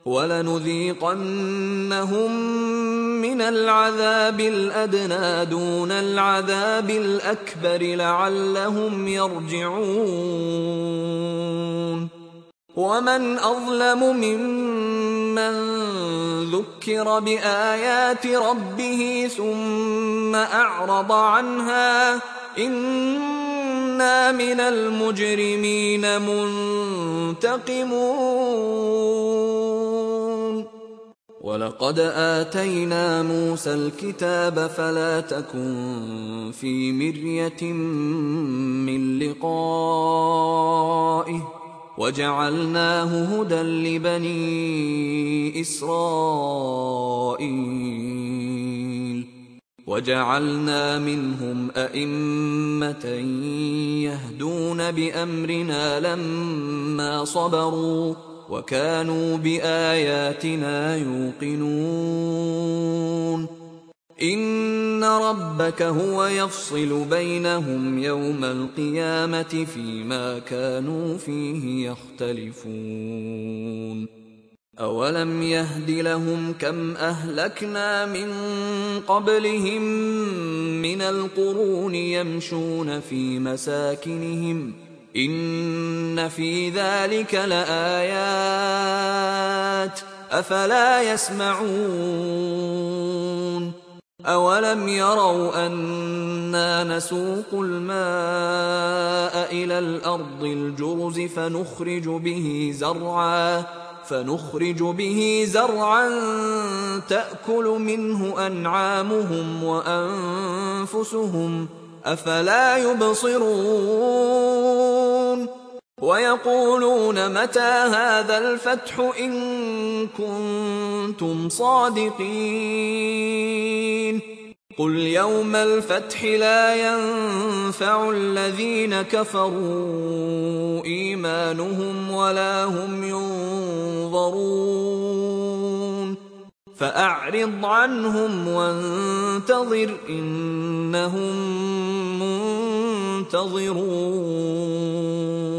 وَلَنُذِيقَنَّهُم مِّنَ الْعَذَابِ الْأَدْنَىٰ دُونَ الْعَذَابِ الْأَكْبَرِ لَعَلَّهُمْ يَرْجِعُونَ وَمَنْ أَظْلَمُ مِمَّن ذُكِّرَ بِآيَاتِ رَبِّهِ ثُمَّ أَعْرَضَ عَنْهَا ۚ إِنَّا مِنَ الْمُجْرِمِينَ مُنتَقِمُونَ وَلَقَدْ آتَيْنَا مُوسَى الْكِتَابَ فَلَا تَكُن فِي مِرْيَةٍ مِّن لِّقَائِهِ وَجَعَلْنَاهُ هُدًى لِّبَنِي إِسْرَائِيلَ وَجَعَلْنَا مِنْهُمْ أَئِمَّةً يَهْدُونَ بِأَمْرِنَا لَمَّا صَبَرُوا وَكَانُوا بِآيَاتِنَا يُوقِنُونَ إِنَّ رَبَّكَ هُوَ يَفْصِلُ بَيْنَهُمْ يَوْمَ الْقِيَامَةِ فِيمَا كَانُوا فِيهِ يَخْتَلِفُونَ أَوَلَمْ يَهْدِ لَهُمْ كَمْ أَهْلَكْنَا مِن قَبْلِهِم مِّنَ الْقُرُونِ يَمْشُونَ فِي مَسَاكِنِهِمْ ۗ إِنَّ فِي ذَلِكَ لَآيَاتٍ ۖ أَفَلَا يَسْمَعُونَ أَوَلَمْ يَرَوْا أَنَّا نَسُوقُ الْمَاءَ إِلَى الْأَرْضِ الْجُرُزِ فَنُخْرِجُ بِهِ زَرْعًا تَأْكُلُ مِنْهُ أَنْعَامُهُمْ وَأَنفُسُهُمْ ۖ أَفَلَا يُبْصِرُونَ وَيَقُولُونَ مَتَىٰ هَٰذَا الْفَتْحُ إِن كُنتُمْ صَادِقِينَ قُلْ يَوْمَ الْفَتْحِ لَا يَنفَعُ الَّذِينَ كَفَرُوا إِيمَانُهُمْ وَلَا هُمْ يُنظَرُونَ فَأَعْرِضْ عَنْهُمْ وَانتَظِرْ إِنَّهُم مُّنتَظِرُونَ